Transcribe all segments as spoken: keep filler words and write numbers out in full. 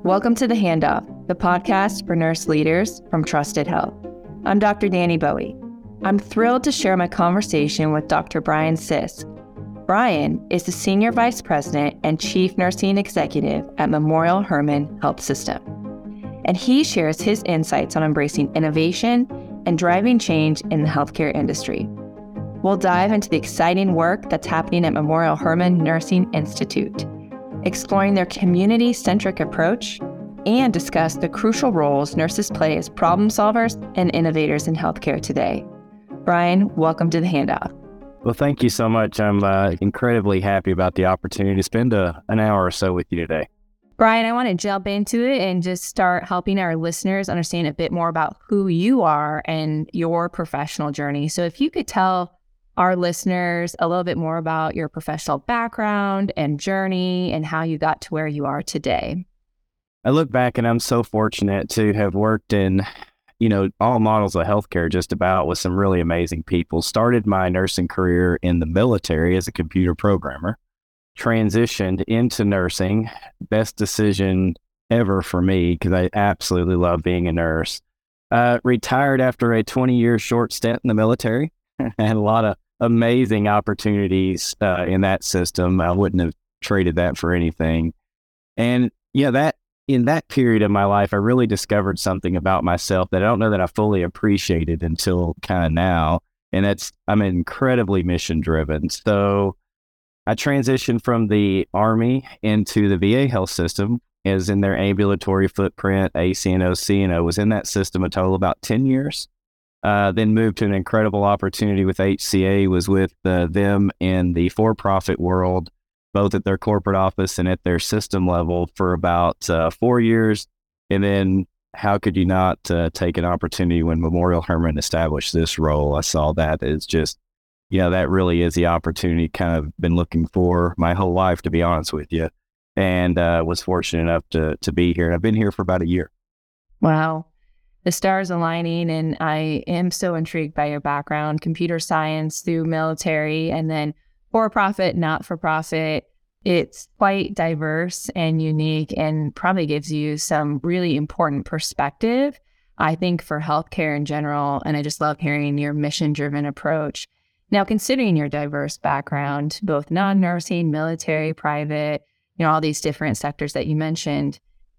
Welcome to The Handoff, the podcast for nurse leaders from Trusted Health. I'm Doctor Danny Bowie. I'm thrilled to share my conversation with Doctor Brian Sisk. Brian is the Senior Vice President and Chief Nursing Executive at Memorial Hermann Health System. And he shares his insights on embracing innovation and driving change in the healthcare industry. We'll dive into the exciting work that's happening at Memorial Hermann Nursing Institute, exploring their community-centric approach, and discuss the crucial roles nurses play as problem solvers and innovators in healthcare today. Brian, welcome to The Handoff. Well, thank you so much. I'm uh, incredibly happy about the opportunity to spend a, an hour or so with you today. Brian, I want to jump into it and just start helping our listeners understand a bit more about who you are and your professional journey. So if you could tell our listeners a little bit more about your professional background and journey and how you got to where you are today. I look back and I'm so fortunate to have worked in, you know, all models of healthcare just about with some really amazing people. Started my nursing career in the military as a computer programmer, transitioned into nursing, best decision ever for me because I absolutely love being a nurse. Uh, retired after a twenty-year short stint in the military. Had a lot of amazing opportunities uh, in that system. I wouldn't have traded that for anything. And yeah, that in that period of my life, I really discovered something about myself that I don't know that I fully appreciated until kind of now. And that's, I'm incredibly mission driven. So I transitioned from the Army into the V A health system as in their ambulatory footprint, A C N O, C N O, was in that system a total of about ten years. Uh, then moved to an incredible opportunity with H C A, was with uh, them in the for-profit world, both at their corporate office and at their system level for about uh, four years. And then how could you not uh, take an opportunity when Memorial Hermann established this role? I saw that as just, you know, that really is the opportunity kind of been looking for my whole life, to be honest with you. And uh, was fortunate enough to to be here. And I've been here for about a year. Wow. The stars aligning, and I am so intrigued by your background, computer science through military, and then for-profit, not-for-profit. It's quite diverse and unique and probably gives you some really important perspective, I think, for healthcare in general. And I just love hearing your mission-driven approach. Now, considering your diverse background, both non-nursing, military, private, you know, all these different sectors that you mentioned,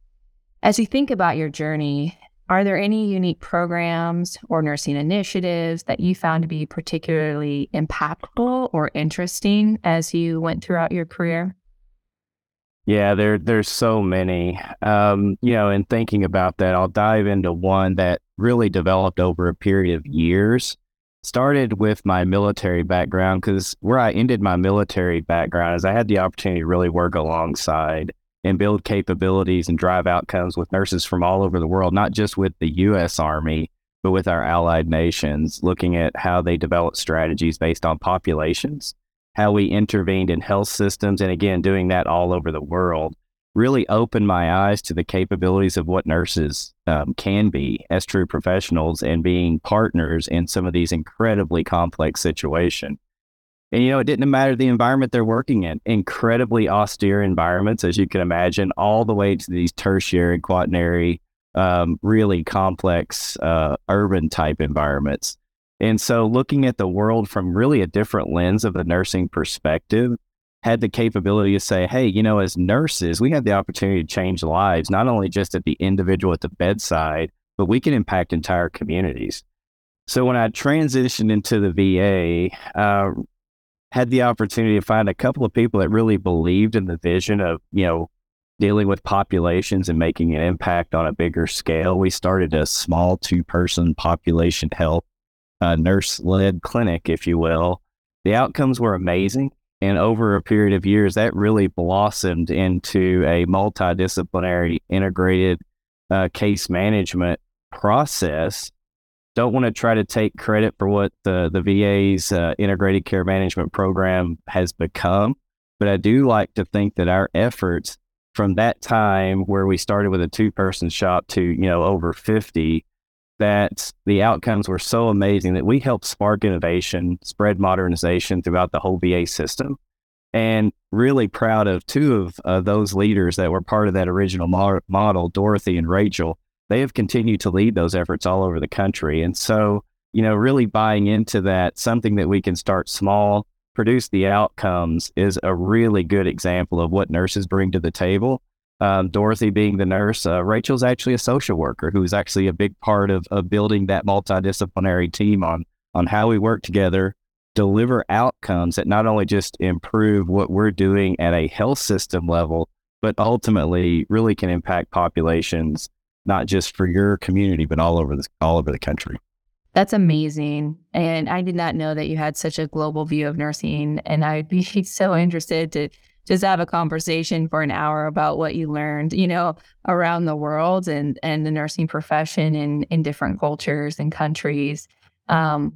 as you think about your journey, are there any unique programs or nursing initiatives that you found to be particularly impactful or interesting as you went throughout your career? Yeah, there there's so many. Um, you know, in thinking about that, I'll dive into one that really developed over a period of years. Started with my military background, because where I ended my military background is I had the opportunity to really work alongside and build capabilities and drive outcomes with nurses from all over the world, not just with the U S Army, but with our allied nations, looking at how they develop strategies based on populations, how we intervened in health systems, and again, doing that all over the world, really opened my eyes to the capabilities of what nurses um, can be as true professionals and being partners in some of these incredibly complex situations. And, you know, it didn't matter the environment they're working in, incredibly austere environments, as you can imagine, all the way to these tertiary, quaternary, um, really complex uh, urban type environments. And so looking at the world from really a different lens of the nursing perspective, had the capability to say, hey, you know, as nurses, we have the opportunity to change lives, not only just at the individual at the bedside, but we can impact entire communities. So when I transitioned into the V A, uh, had the opportunity to find a couple of people that really believed in the vision of, you know, dealing with populations and making an impact on a bigger scale. We started a small two-person population health uh, nurse-led clinic, if you will. The outcomes were amazing. And over a period of years, that really blossomed into a multidisciplinary integrated uh, case management process. Don't want to try to take credit for what the, the V A's uh, integrated care management program has become, but I do like to think that our efforts from that time where we started with a two-person shop to, you know, over fifty, that the outcomes were so amazing that we helped spark innovation, spread modernization throughout the whole V A system. And really proud of two of uh, those leaders that were part of that original mo- model, Dorothy and Rachel. They have continued to lead those efforts all over the country. And so, you know, really buying into that, something that we can start small, produce the outcomes, is a really good example of what nurses bring to the table. Um, Dorothy being the nurse, uh, Rachel's actually a social worker who is actually a big part of, of building that multidisciplinary team on, on how we work together, deliver outcomes that not only just improve what we're doing at a health system level, but ultimately really can impact populations, not just for your community, but all over the, all over the country. That's amazing. And I did not know that you had such a global view of nursing. And I'd be so interested to just have a conversation for an hour about what you learned, you know, around the world and, and the nursing profession in, in different cultures and countries. Um,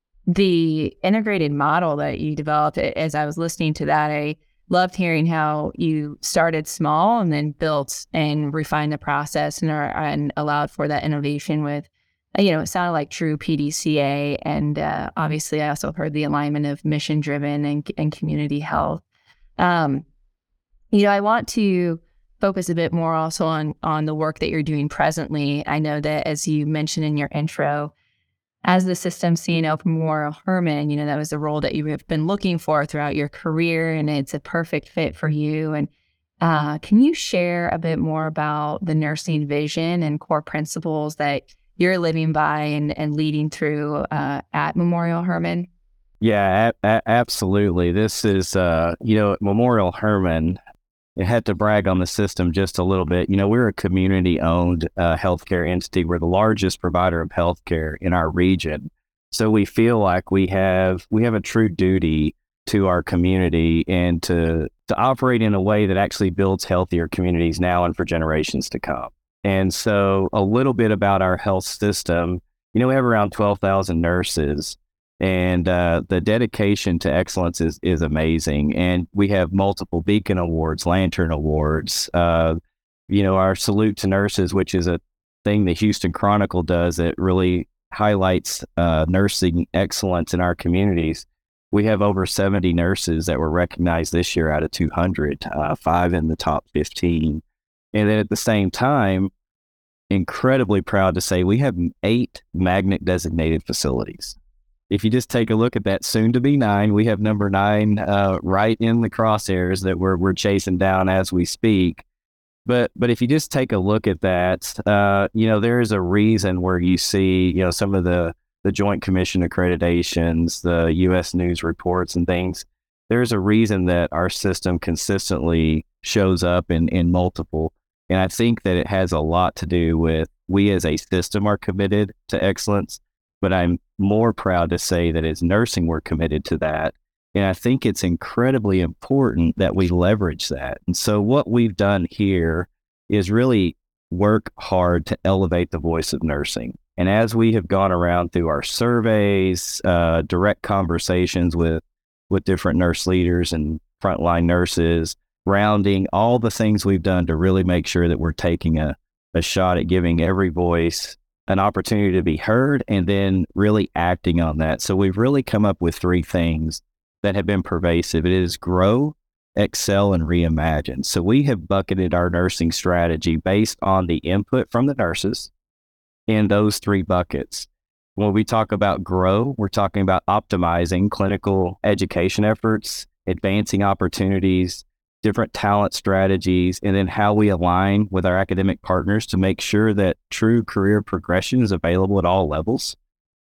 the integrated model that you developed, as I was listening to that, I loved hearing how you started small and then built and refined the process and, are, and allowed for that innovation with, you know, it sounded like true P D C A. And uh, obviously, I also heard the alignment of mission driven and, and community health. Um, you know, I want to focus a bit more also on, on the work that you're doing presently. I know that, as you mentioned in your intro, as the system C N O for Memorial Hermann, you know, that was the role that you have been looking for throughout your career, and it's a perfect fit for you. And uh, can you share a bit more about the nursing vision and core principles that you're living by and, and leading through uh, at Memorial Hermann? Yeah, a- a- absolutely. This is, uh, you know, Memorial Hermann, it had to brag on the system just a little bit. You know, we're a community-owned uh, healthcare entity. We're the largest provider of healthcare in our region. So we feel like we have we have a true duty to our community and to to operate in a way that actually builds healthier communities now and for generations to come. And so a little bit about our health system. You know, we have around twelve thousand nurses. And uh, the dedication to excellence is, is amazing. And we have multiple Beacon Awards, Lantern Awards. Uh, you know, our Salute to Nurses, which is a thing the Houston Chronicle does that really highlights uh, nursing excellence in our communities. We have over seventy nurses that were recognized this year out of two hundred, uh, five in the top fifteen. And then at the same time, incredibly proud to say we have eight magnet designated facilities. If you just take a look at that, soon to be nine, we have number nine uh, right in the crosshairs that we're we're chasing down as we speak. But but if you just take a look at that, uh, you know, there is a reason where you see, you know, some of the the Joint Commission accreditations, the U S News reports and things. There's a reason that our system consistently shows up in in multiple. And I think that it has a lot to do with we as a system are committed to excellence. But I'm more proud to say that as nursing, we're committed to that. And I think it's incredibly important that we leverage that. And so what we've done here is really work hard to elevate the voice of nursing. And as we have gone around through our surveys, uh, direct conversations with, with different nurse leaders and frontline nurses, rounding all the things we've done to really make sure that we're taking a, a shot at giving every voice an opportunity to be heard and then really acting on that. So we've really come up with three things that have been pervasive. It is grow, excel, and reimagine. So we have bucketed our nursing strategy based on the input from the nurses in those three buckets. When we talk about grow, we're talking about optimizing clinical education efforts, advancing opportunities, different talent strategies, and then how we align with our academic partners to make sure that true career progression is available at all levels.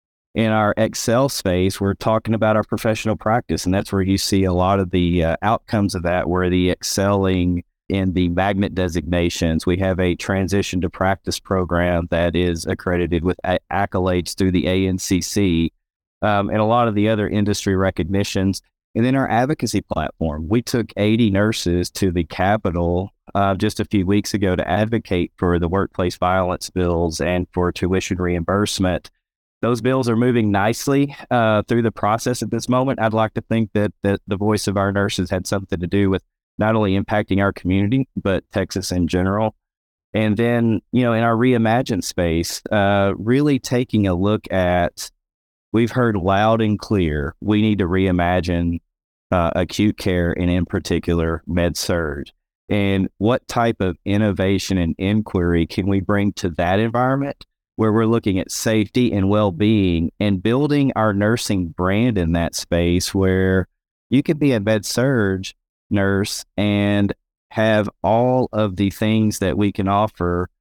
In our Excel space, we're talking about our professional practice, and that's where you see a lot of the uh, outcomes of that, where the excelling in the magnet designations. We have a transition to practice program that is accredited with a- accolades through the A N C C, um, and a lot of the other industry recognitions. And then our advocacy platform, we took eighty nurses to the Capitol uh, just a few weeks ago to advocate for the workplace violence bills and for tuition reimbursement. Those bills are moving nicely uh, through the process at this moment. I'd like to think that, that the voice of our nurses had something to do with not only impacting our community, but Texas in general. And then, you know, in our reimagine space, uh, really taking a look at, we've heard loud and clear, we need to reimagine uh, acute care and in particular med surg. And what type of innovation and inquiry can we bring to that environment where we're looking at safety and well-being and building our nursing brand in that space where you could be a med surg nurse and have all of the things that we can offer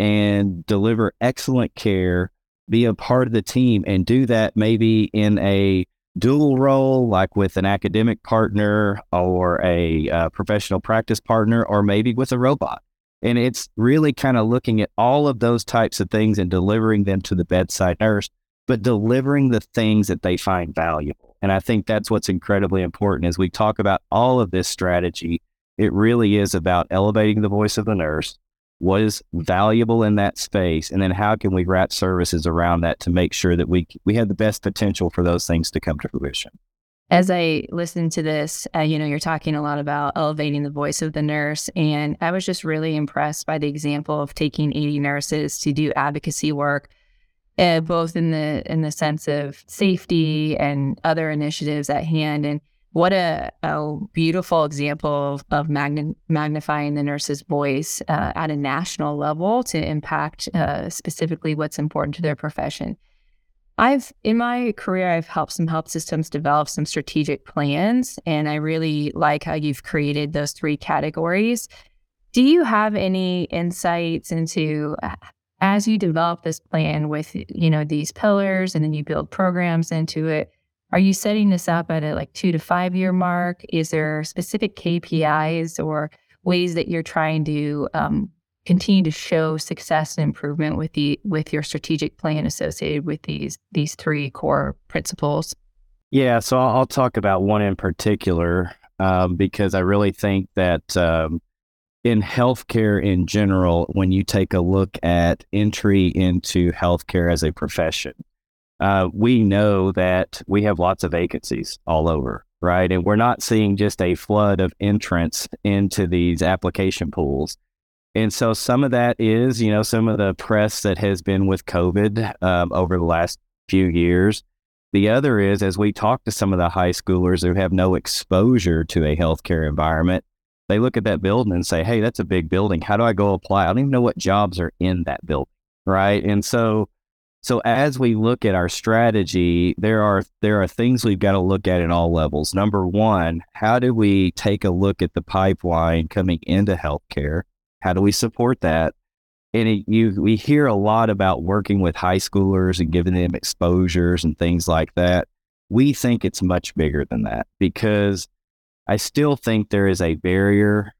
and deliver excellent care, be a part of the team, and do that maybe in a dual role, like with an academic partner or a uh, professional practice partner, or maybe with a robot. And it's really kind of looking at all of those types of things and delivering them to the bedside nurse, but delivering the things that they find valuable. And I think that's what's incredibly important as we talk about all of this strategy. It really is about elevating the voice of the nurse, what is valuable in that space, and then how can we wrap services around that to make sure that we we have the best potential for those things to come to fruition. As I listen to this, uh, you know, you're talking a lot about elevating the voice of the nurse, and I was just really impressed by the example of taking eighty nurses to do advocacy work, uh, both in the in the sense of safety and other initiatives at hand. And what a, a beautiful example of, of magn- magnifying the nurse's voice uh, at a national level to impact uh, specifically what's important to their profession. I've, in my career, I've helped some health systems develop some strategic plans, and I really like how you've created those three categories. Do you have any insights into, as you develop this plan with, you know, these pillars and then you build programs into it, are you setting this up at a like two to five year mark? Is there specific K P Is or ways that you're trying to um, continue to show success and improvement with the with your strategic plan associated with these these three core principles? Yeah, so I'll, I'll talk about one in particular um, because I really think that um, in healthcare in general, when you take a look at entry into healthcare as a profession, uh, we know that we have lots of vacancies all over, right? And we're not seeing just a flood of entrants into these application pools. And so some of that is, you know, some of the press that has been with COVID um, over the last few years. The other is, as we talk to some of the high schoolers who have no exposure to a healthcare environment, they look at that building and say, hey, that's a big building. How do I go apply? I don't even know what jobs are in that building, right? And so so as we look at our strategy, there are there are things we've got to look at in all levels. Number one, how do we take a look at the pipeline coming into healthcare? How do we support that? And it, you, we hear a lot about working with high schoolers and giving them exposures and things like that. We think it's much bigger than that because I still think there is a barrier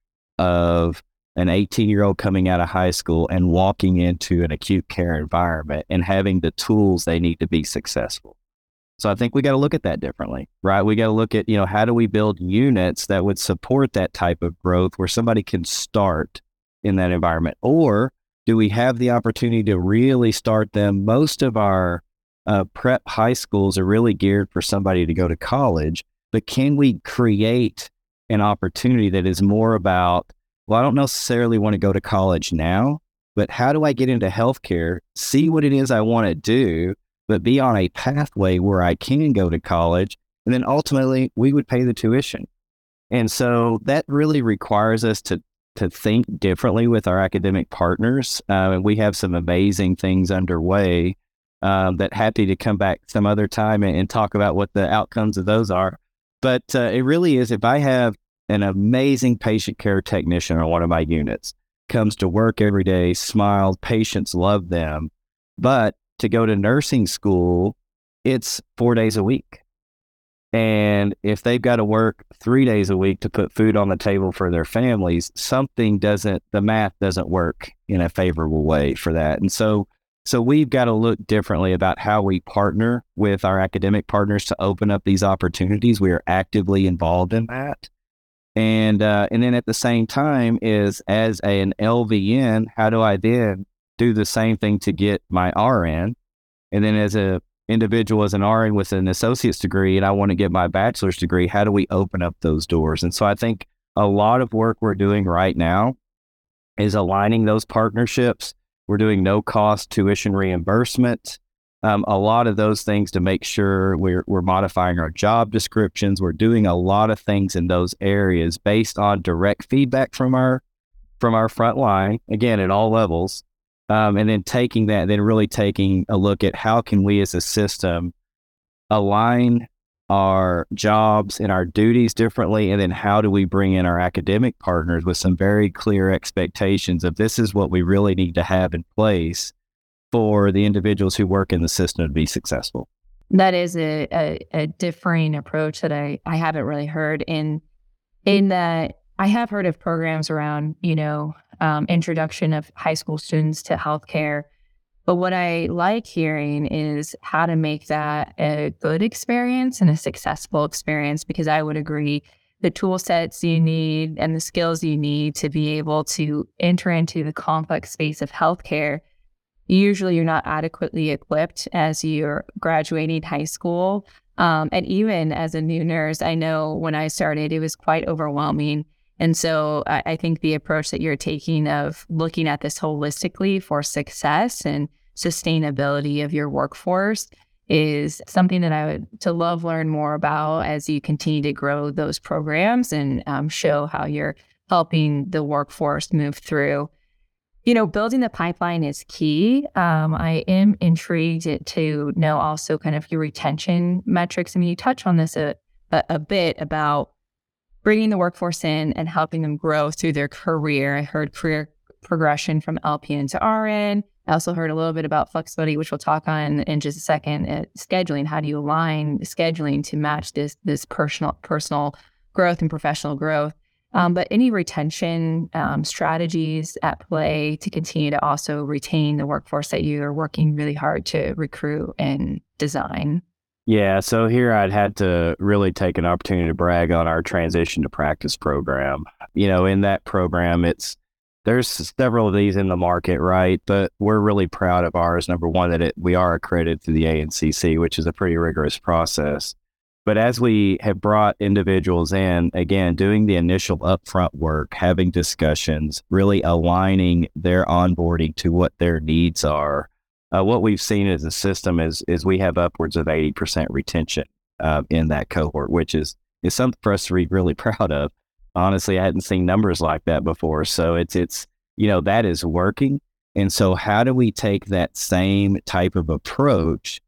of an eighteen-year-old coming out of high school and walking into an acute care environment and having the tools they need to be successful. So I think we got to look at that differently, right? We got to look at, you know, how do we build units that would support that type of growth where somebody can start in that environment? Or do we have the opportunity to really start them? Most of our uh, prep high schools are really geared for somebody to go to college, but can we create an opportunity that is more about, well, I don't necessarily want to go to college now, but how do I get into healthcare, see what it is I want to do, but be on a pathway where I can go to college, and then ultimately we would pay the tuition. And so that really requires us to to think differently with our academic partners. Uh, and we have some amazing things underway um, that happy to come back some other time and, and talk about what the outcomes of those are. But uh, it really is, if I have an amazing patient care technician on one of my units, comes to work every day, smiles, patients love them, but to go to nursing school, it's four days a week. And if they've got to work three days a week to put food on the table for their families, something doesn't, the math doesn't work in a favorable way for that. And so, so we've got to look differently about how we partner with our academic partners to open up these opportunities. We are actively involved in that. And, uh, and then at the same time is as a, an L V N, how do I then do the same thing to get my R N? And then as a individual, as an R N with an associate's degree, and I want to get my bachelor's degree, how do we open up those doors? And so I think a lot of work we're doing right now is aligning those partnerships. We're doing no cost tuition reimbursement. Um, a lot of those things to make sure we're, we're modifying our job descriptions. We're doing a lot of things in those areas based on direct feedback from our from our front line, again, at all levels. Um, and then taking that, then really taking a look at how can we as a system align our jobs and our duties differently, and then how do we bring in our academic partners with some very clear expectations of this is what we really need to have in place for the individuals who work in the system to be successful. That is a, a, a differing approach that I, I haven't really heard in in that I have heard of programs around, you know, um, introduction of high school students to healthcare. But what I like hearing is how to make that a good experience and a successful experience, because I would agree the tool sets you need and the skills you need to be able to enter into the complex space of healthcare, usually you're not adequately equipped as you're graduating high school. Um, and even as a new nurse, I know when I started, it was quite overwhelming. And so I, I think the approach that you're taking of looking at this holistically for success and sustainability of your workforce is something that I would to love learn more about as you continue to grow those programs and um, show how you're helping the workforce move through. You know, building the pipeline is key. Um, I am intrigued to know also kind of your retention metrics. I mean, you touch on this a, a, a bit about bringing the workforce in and helping them grow through their career. I heard career progression from L P N to R N. I also heard a little bit about flexibility, which we'll talk on in just a second. Uh, scheduling, how do you align scheduling to match this this personal personal growth and professional growth? Um, but any retention um, strategies at play to continue to also retain the workforce that you are working really hard to recruit and design? Yeah, so here I'd had to really take an opportunity to brag on our transition to practice program. You know, in that program, it's there's several of these in the market, right? But we're really proud of ours. Number one, that it, we are accredited through the A N C C, which is a pretty rigorous process. But as we have brought individuals in, again, doing the initial upfront work, having discussions, really aligning their onboarding to what their needs are, uh, what we've seen as a system is is we have upwards of eighty percent retention uh, in that cohort, which is, is something for us to be really proud of. Honestly, I hadn't seen numbers like that before. So it's, it's you know, that is working. And so how do we take that same type of approach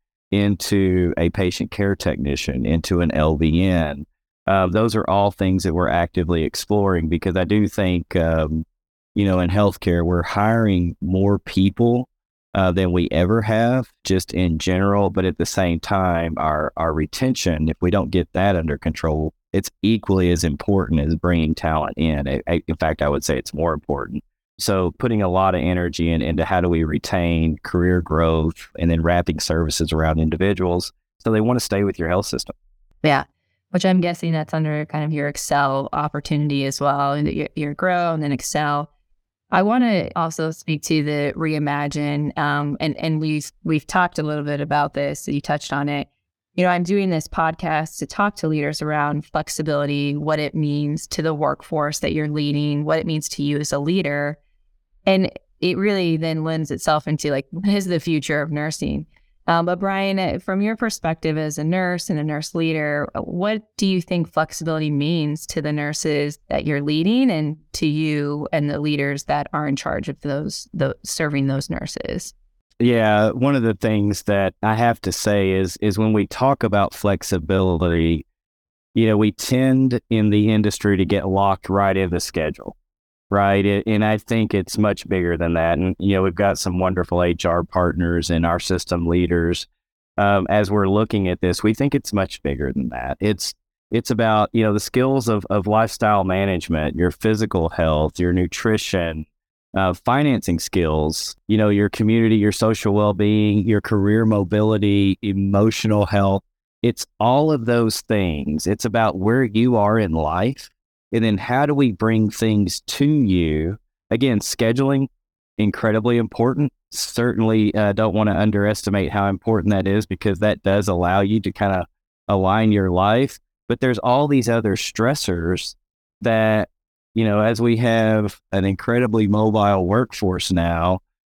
into a patient care technician, into an L V N? Uh, those are all things that we're actively exploring, because I do think, um, you know, in healthcare, we're hiring more people uh, than we ever have, just in general. But at the same time, our, our retention, if we don't get that under control, it's equally as important as bringing talent in. I, I, in fact, I would say it's more important. So putting a lot of energy in, into how do we retain career growth, and then wrapping services around individuals so they want to stay with your health system. Yeah, which I'm guessing that's under kind of your Excel opportunity as well, and your, your grow and then Excel. I want to also speak to the reimagine, um, and and we've we've talked a little bit about this. So you touched on it. You know, I'm doing this podcast to talk to leaders around flexibility, what it means to the workforce that you're leading, what it means to you as a leader. And it really then lends itself into like, what is the future of nursing? Um, but Brian, from your perspective as a nurse and a nurse leader, what do you think flexibility means to the nurses that you're leading, and to you and the leaders that are in charge of those, the serving those nurses? Yeah, one of the things that I have to say is is when we talk about flexibility, you know, we tend in the industry to get locked right in the schedule. Right. And I think it's much bigger than that. And, you know, we've got some wonderful H R partners and our system leaders. Um, as we're looking at this, we think it's much bigger than that. It's it's about, you know, the skills of, of lifestyle management, your physical health, your nutrition, uh, financing skills, you know, your community, your social well-being, your career mobility, emotional health. It's all of those things. It's about where you are in life. And then how do we bring things to you? Again, scheduling, incredibly important. Certainly uh, don't want to underestimate how important that is, because that does allow you to kind of align your life. But there's all these other stressors that, you know, as we have an incredibly mobile workforce now,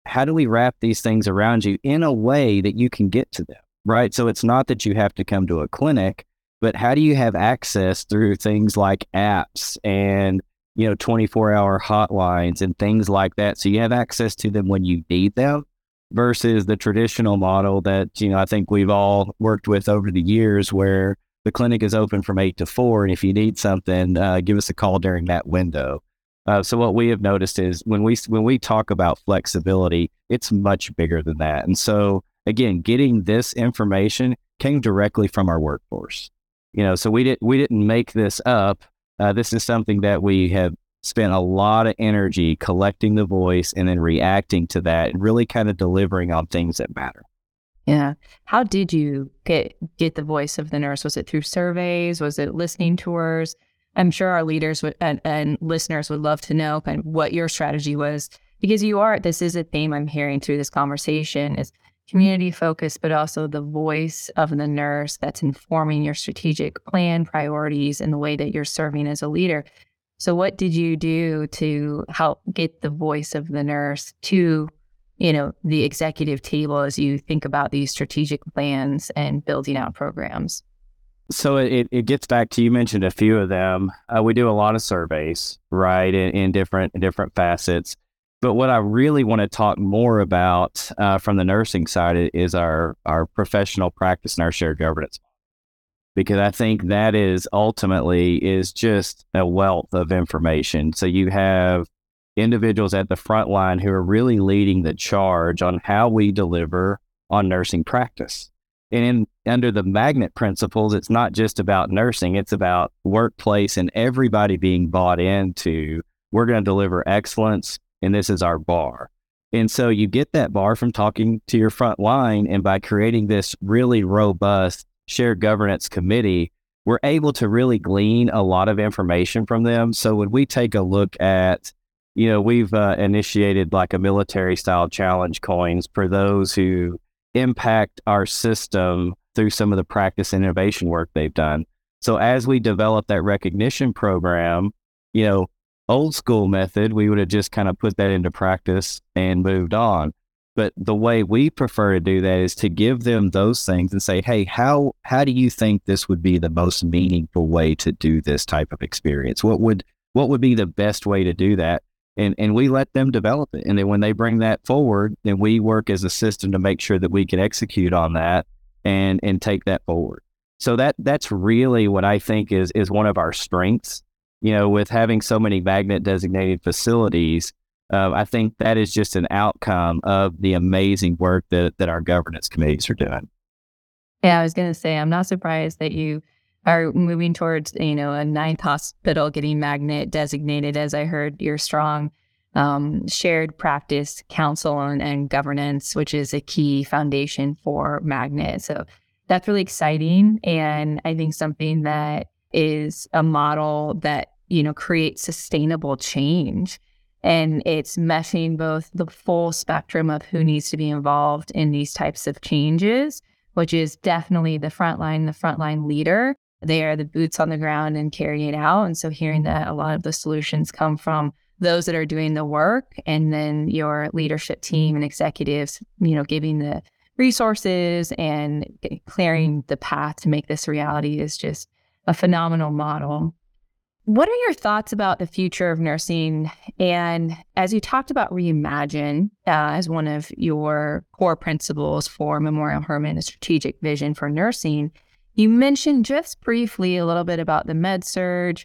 how do we wrap these things around you in a way that you can get to them, right? So it's not that you have to come to a clinic, but how do you have access through things like apps and, you know, twenty-four hour hotlines and things like that. So you have access to them when you need them versus the traditional model that, you know, I think we've all worked with over the years where the clinic is open from eight to four. And if you need something, uh, give us a call during that window. Uh, so what we have noticed is when we when we talk about flexibility, it's much bigger than that. And so again, getting this information came directly from our workforce. You know, so we didn't we didn't make this up. Uh, this is something that we have spent a lot of energy collecting the voice and then reacting to that and really kind of delivering on things that matter. Yeah. How did you get get the voice of the nurse? Was it through surveys? Was it listening tours? I'm sure our leaders would, and, and listeners would love to know kind of what your strategy was, because you are, this is a theme I'm hearing through this conversation, is community focused, but also the voice of the nurse that's informing your strategic plan, priorities, and the way that you're serving as a leader. So what did you do to help get the voice of the nurse to, you know, the executive table as you think about these strategic plans and building out programs? So it, it gets back to, you mentioned a few of them. Uh, we do a lot of surveys, right, in, in different in different facets. But what I really want to talk more about uh, from the nursing side is our, our professional practice and our shared governance. Because I think that is ultimately is just a wealth of information. So you have individuals at the front line who are really leading the charge on how we deliver on nursing practice. And in, under the magnet principles, it's not just about nursing, it's about workplace and everybody being bought into, we're going to deliver excellence, and this is our bar. And so you get that bar from talking to your front line, and by creating this really robust shared governance committee, we're able to really glean a lot of information from them. So when we take a look at, you know, we've uh, initiated like a military style challenge coins for those who impact our system through some of the practice and innovation work they've done. So as we develop that recognition program, you know, old school method, we would have just kind of put that into practice and moved on. But the way we prefer to do that is to give them those things and say, hey, how how do you think this would be the most meaningful way to do this type of experience? What would what would be the best way to do that? And and we let them develop it. And then when they bring that forward, then we work as a system to make sure that we can execute on that and and take that forward. So that that's really what I think is is one of our strengths. You know, with having so many magnet designated facilities, uh, I think that is just an outcome of the amazing work that that our governance committees are doing. Yeah, I was going to say, I'm not surprised that you are moving towards, you know, a ninth hospital getting magnet designated, as I heard your strong um, shared practice council and, and governance, which is a key foundation for magnet. So that's really exciting. And I think something that is a model that, you know, creates sustainable change. And it's meshing both the full spectrum of who needs to be involved in these types of changes, which is definitely the frontline, the frontline leader. They are the boots on the ground and carrying it out. And so hearing that a lot of the solutions come from those that are doing the work, and then your leadership team and executives, you know, giving the resources and clearing the path to make this reality is just a phenomenal model. What are your thoughts about the future of nursing? And as you talked about Reimagine uh, as one of your core principles for Memorial Hermann, a strategic vision for nursing, you mentioned just briefly a little bit about the med-surg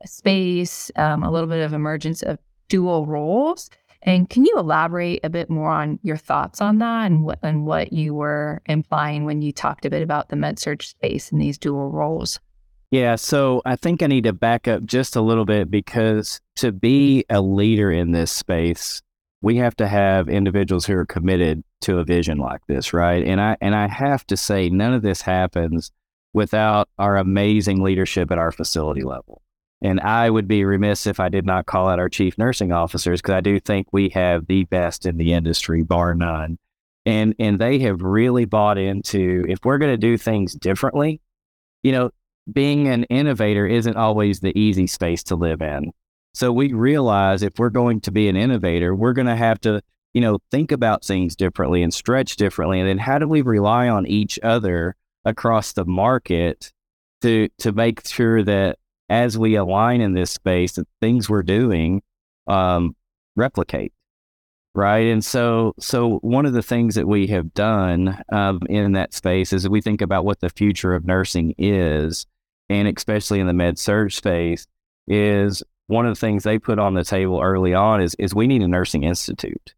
space, um, a little bit of emergence of dual roles. And can you elaborate a bit more on your thoughts on that and what, and what you were implying when you talked a bit about the med-surg space and these dual roles? Yeah, so I think I need to back up just a little bit, because to be a leader in this space, we have to have individuals who are committed to a vision like this, right? And I and I have to say, none of this happens without our amazing leadership at our facility level. And I would be remiss if I did not call out our chief nursing officers, because I do think we have the best in the industry, bar none. And and they have really bought into, if we're going to do things differently, you know, being an innovator isn't always the easy space to live in. So we realize if we're going to be an innovator, we're going to have to you know, think about things differently and stretch differently? And then how do we rely on each other across the market to to make sure that as we align in this space, that things we're doing um, replicate, right? And so, so one of the things that we have done um, in that space is that we think about what the future of nursing is, and especially in the med-surg space, is one of the things they put on the table early on is is we need a nursing institute.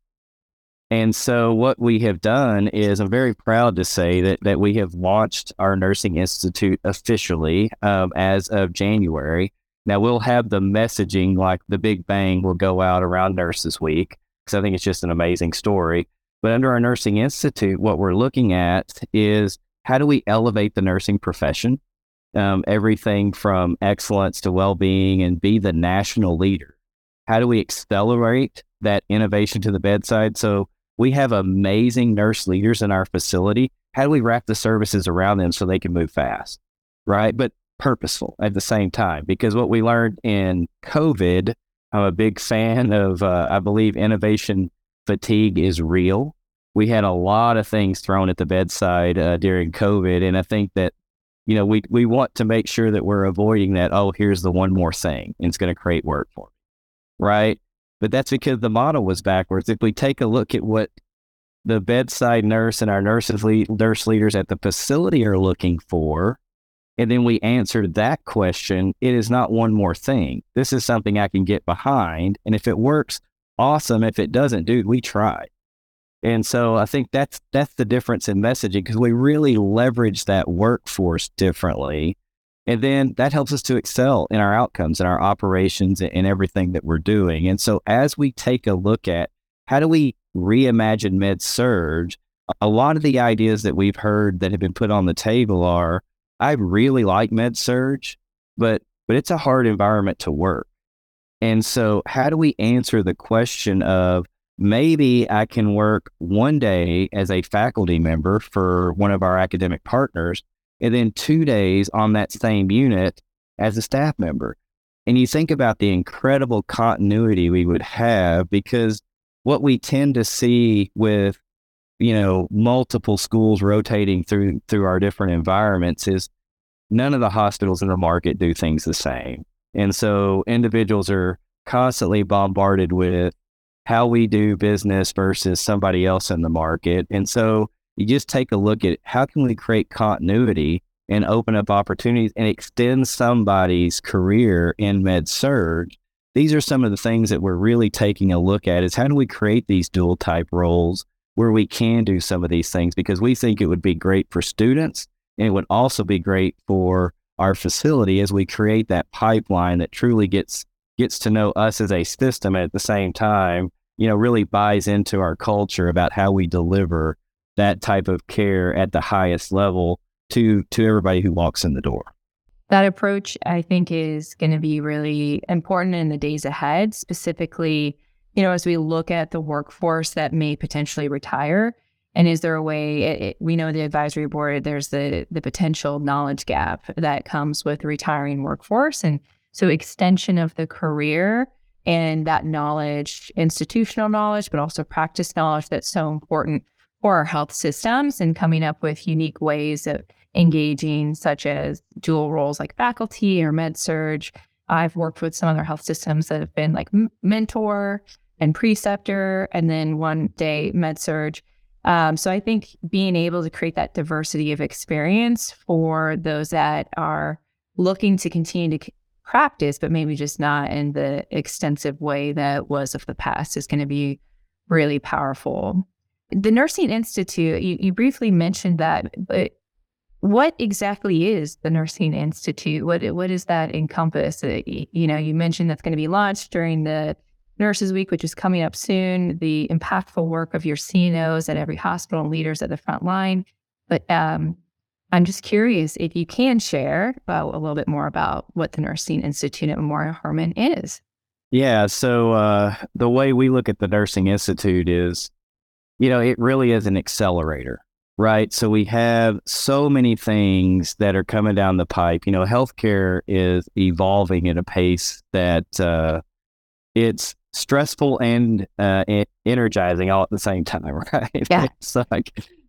And so what we have done is, I'm very proud to say that that we have launched our Nursing Institute officially um, as of January. Now we'll have the messaging, like the big bang will go out around Nurses Week, because I think it's just an amazing story. But under our Nursing Institute, what we're looking at is how do we elevate the nursing profession, um, everything from excellence to well-being, and be the national leader. How do we accelerate that innovation to the bedside? So we have amazing nurse leaders in our facility. How do we wrap the services around them so they can move fast, right? But purposeful at the same time, because what we learned in COVID, I'm a big fan of, uh, I believe innovation fatigue is real. We had a lot of things thrown at the bedside uh, during COVID. And I think that, you know, we, we want to make sure that we're avoiding that, oh, here's the one more thing, and it's going to create work for me, right? But that's because the model was backwards. If we take a look at what the bedside nurse and our nurses lead, nurse leaders at the facility are looking for, and then we answer that question, it is not one more thing. This is something I can get behind. And if it works, awesome. If it doesn't, dude, we tried. And so I think that's that's the difference in messaging, because we really leverage that workforce differently. And then that helps us to excel in our outcomes and our operations and everything that we're doing. And so as we take a look at how do we reimagine med-surg, a lot of the ideas that we've heard that have been put on the table are, I really like med-surg, but but it's a hard environment to work. And so how do we answer the question of, maybe I can work one day as a faculty member for one of our academic partners, and then two days on that same unit as a staff member. And you think about the incredible continuity we would have, because what we tend to see with, you know, multiple schools rotating through through our different environments is none of the hospitals in the market do things the same. And so individuals are constantly bombarded with how we do business versus somebody else in the market. And so you just take a look at how can we create continuity and open up opportunities and extend somebody's career in med-surg. These are some of the things that we're really taking a look at, is how do we create these dual type roles where we can do some of these things, because we think it would be great for students, and it would also be great for our facility as we create that pipeline that truly gets gets to know us as a system, and at the same time, you know, really buys into our culture about how we deliver that type of care at the highest level to to everybody who walks in the door. That approach, I think, is going to be really important in the days ahead, specifically, you know, as we look at the workforce that may potentially retire. And is there a way, it, it, we know the advisory board, there's the the potential knowledge gap that comes with the retiring workforce. And so extension of the career and that knowledge, institutional knowledge, but also practice knowledge, that's so important for our health systems, and coming up with unique ways of engaging, such as dual roles like faculty or med-surg. I've worked with some other health systems that have been like m- mentor and preceptor, and then one day med-surg. Um, so I think being able to create that diversity of experience for those that are looking to continue to c- practice, but maybe just not in the extensive way that was of the past, is going to be really powerful. The Nursing Institute, you, you briefly mentioned that, but what exactly is the Nursing Institute? What what does that encompass? Uh, you know, you mentioned that's going to be launched during the Nurses Week, which is coming up soon, the impactful work of your C N Os at every hospital and leaders at the front line. But um, I'm just curious if you can share uh, a little bit more about what the Nursing Institute at Memorial Hermann is. Yeah, so uh, the way we look at the Nursing Institute is, you know, it really is an accelerator, right? So we have so many things that are coming down the pipe. You know, healthcare is evolving at a pace that uh, it's stressful and uh, e- energizing all at the same time, right? Yeah. It's like,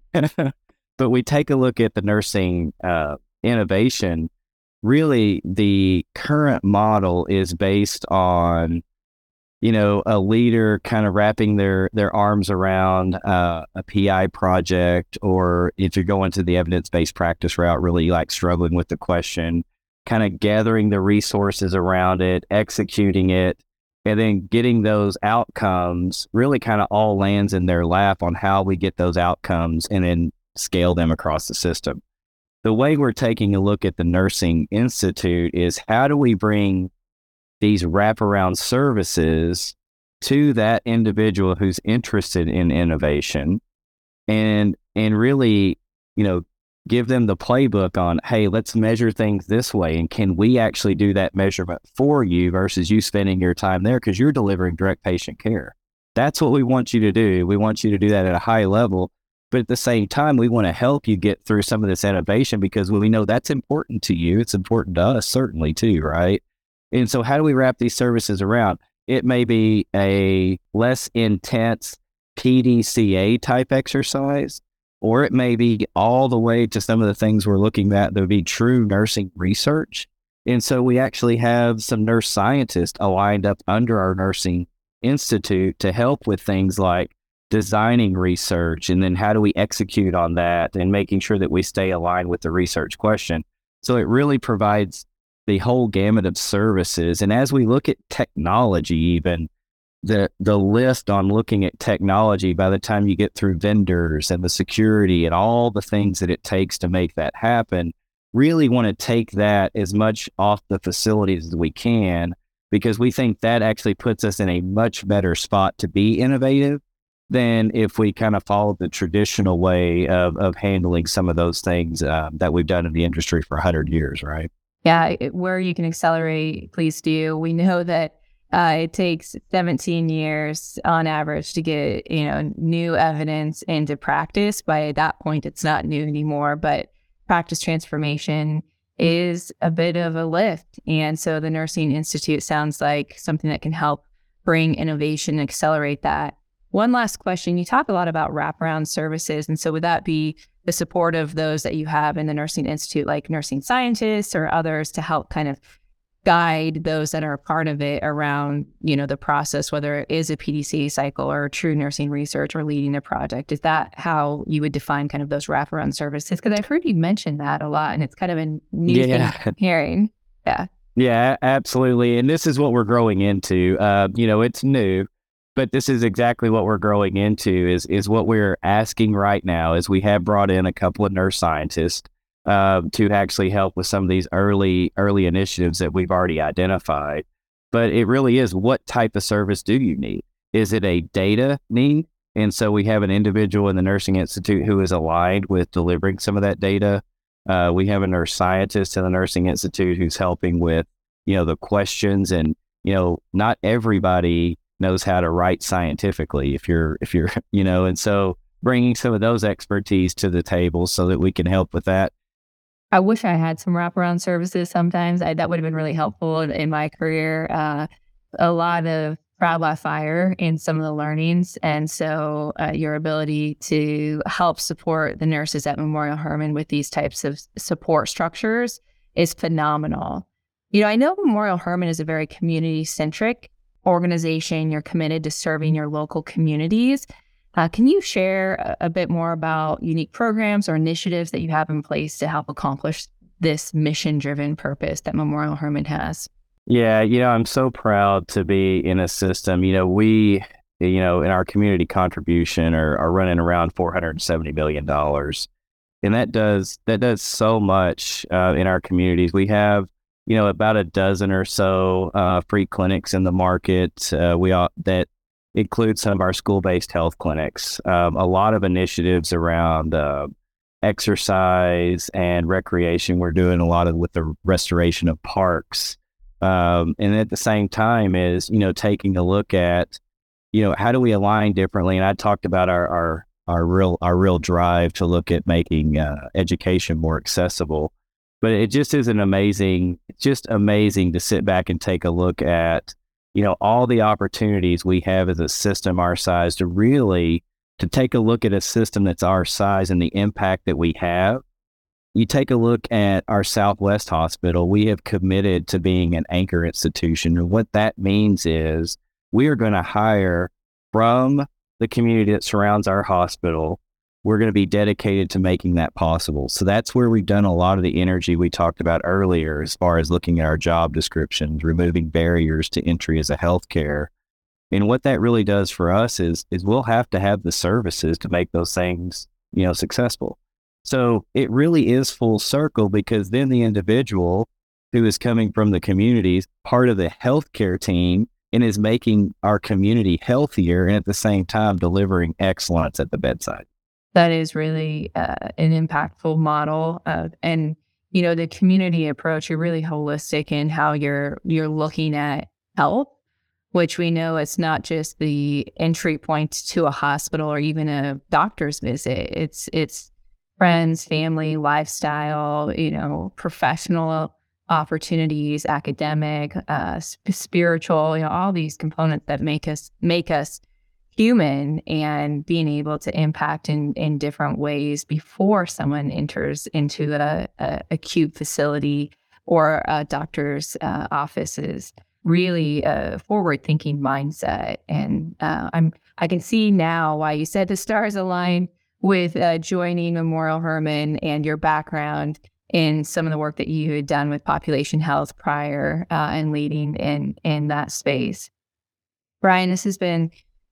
but we take a look at the nursing uh, innovation. Really, the current model is based on, you know, a leader kind of wrapping their their arms around uh, a P I project, or if you're going to the evidence-based practice route, really like struggling with the question, kind of gathering the resources around it, executing it, and then getting those outcomes really kind of all lands in their lap on how we get those outcomes and then scale them across the system. The way we're taking a look at the Nursing Institute is how do we bring these wraparound services to that individual who's interested in innovation, and and really, you know, give them the playbook on, hey, let's measure things this way, and can we actually do that measurement for you versus you spending your time there because you're delivering direct patient care. That's what we want you to do. We want you to do that at a high level, but at the same time, we want to help you get through some of this innovation because we know that's important to you. It's important to us certainly too, right? And so how do we wrap these services around? It may be a less intense P D C A type exercise, or it may be all the way to some of the things we're looking at that would be true nursing research. And so we actually have some nurse scientists aligned up under our Nursing Institute to help with things like designing research, and then how do we execute on that and making sure that we stay aligned with the research question. So it really provides the whole gamut of services. And as we look at technology, even the the list on looking at technology, by the time you get through vendors and the security and all the things that it takes to make that happen, really want to take that as much off the facilities as we can, because we think that actually puts us in a much better spot to be innovative than if we kind of follow the traditional way of, of handling some of those things uh, that we've done in the industry for one hundred years, right? Yeah, it, where you can accelerate, please do. We know that uh, it takes seventeen years on average to get, you know, new evidence into practice. By that point, it's not new anymore, but practice transformation is a bit of a lift. And so the Nursing Institute sounds like something that can help bring innovation and accelerate that. One last question. You talk a lot about wraparound services. And so would that be the support of those that you have in the Nursing Institute, like nursing scientists or others, to help kind of guide those that are a part of it around, you know, the process, whether it is a P D C A cycle or true nursing research or leading a project? Is that how you would define kind of those wraparound services? Because I've heard you mention that a lot, and it's kind of a new Yeah. thing I'm hearing. Yeah. Yeah, absolutely. And this is what we're growing into. Uh, you know, it's new, but this is exactly what we're growing into is, is what we're asking right now is we have brought in a couple of nurse scientists uh, to actually help with some of these early, early initiatives that we've already identified. But it really is, what type of service do you need? Is it a data need? And so we have an individual in the Nursing Institute who is aligned with delivering some of that data. Uh, we have a nurse scientist in the Nursing Institute who's helping with, you know, the questions. And, you know, not everybody knows how to write scientifically if you're, if you're, you know, and so bringing some of those expertise to the table so that we can help with that. I wish I had some wraparound services sometimes. I, that would have been really helpful in, in my career. Uh, a lot of trial by fire in some of the learnings. And so uh, your ability to help support the nurses at Memorial Hermann with these types of support structures is phenomenal. You know, I know Memorial Hermann is a very community-centric organization. You're committed to serving your local communities. Uh, can you share a, a bit more about unique programs or initiatives that you have in place to help accomplish this mission-driven purpose that Memorial Hermann has? Yeah, you know, I'm so proud to be in a system. You know, we, you know, in our community contribution are, are running around four hundred seventy million dollars. And that does, that does so much uh, in our communities. We have, you know, about a dozen or so uh, free clinics in the market. Uh, we all, that include some of our school-based health clinics. Um, a lot of initiatives around uh, exercise and recreation. We're doing a lot of with the restoration of parks. Um, and at the same time is, you know, taking a look at, you know, how do we align differently? And I talked about our, our, our real, our real drive to look at making uh, education more accessible, but it just is an amazing, it's just amazing to sit back and take a look at, you know, all the opportunities we have as a system our size to really to take a look at a system that's our size and the impact that we have. You take a look at our Southwest Hospital, we have committed to being an anchor institution. And what that means is we are going to hire from the community that surrounds our hospital. We're going to be dedicated to making that possible. So that's where we've done a lot of the energy we talked about earlier, as far as looking at our job descriptions, removing barriers to entry as a healthcare. And what that really does for us is, is we'll have to have the services to make those things, you know, successful. So it really is full circle, because then the individual who is coming from the communities, part of the healthcare team, and is making our community healthier, and at the same time delivering excellence at the bedside. That is really uh, an impactful model. Uh, and, you know, the community approach, you're really holistic in how you're you're looking at health, which we know it's not just the entry point to a hospital or even a doctor's visit. It's it's friends, family, lifestyle, you know, professional opportunities, academic, uh, sp- spiritual, you know, all these components that make us make us human, and being able to impact in, in different ways before someone enters into a, a acute facility or a doctor's uh, office is really a forward-thinking mindset. And uh, I'm I can see now why you said the stars align with uh, joining Memorial Hermann and your background in some of the work that you had done with population health prior uh, and leading in in that space. Brian, this has been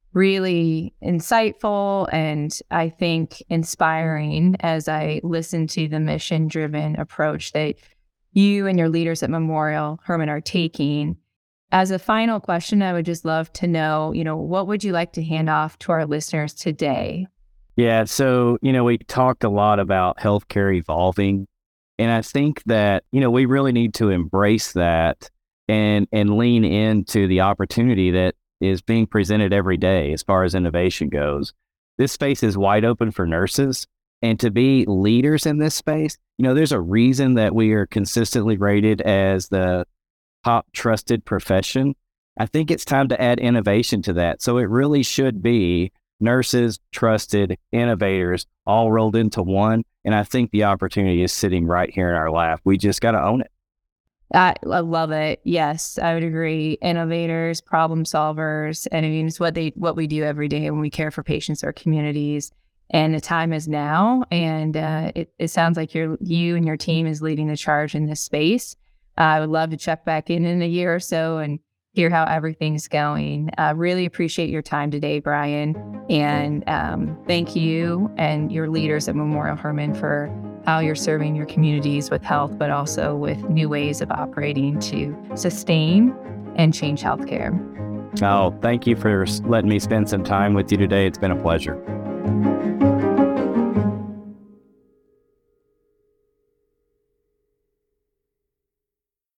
really insightful and I think inspiring as I listen to the mission-driven approach that you and your leaders at Memorial Hermann are taking. As a final question, I would just love to know, you know, what would you like to hand off to our listeners today? Yeah, so, you know, we talked a lot about healthcare evolving, and I think that, you know, we really need to embrace that and and lean into the opportunity that is being presented every day as far as innovation goes. This space is wide open for nurses, and to be leaders in this space, you know, there's a reason that we are consistently rated as the top trusted profession. I think it's time to add innovation to that. So it really should be nurses, trusted innovators, all rolled into one. And I think the opportunity is sitting right here in our lap. We just got to own it. I, I love it. Yes, I would agree. Innovators, problem solvers, and I mean, it's what they what we do every day when we care for patients or communities. And the time is now. And uh, it, it sounds like you're you and your team is leading the charge in this space. Uh, I would love to check back in in a year or so and hear how everything's going. I uh, really appreciate your time today, Brian. And um, thank you and your leaders at Memorial Hermann for how you're serving your communities with health, but also with new ways of operating to sustain and change healthcare. Oh, thank you for letting me spend some time with you today. It's been a pleasure.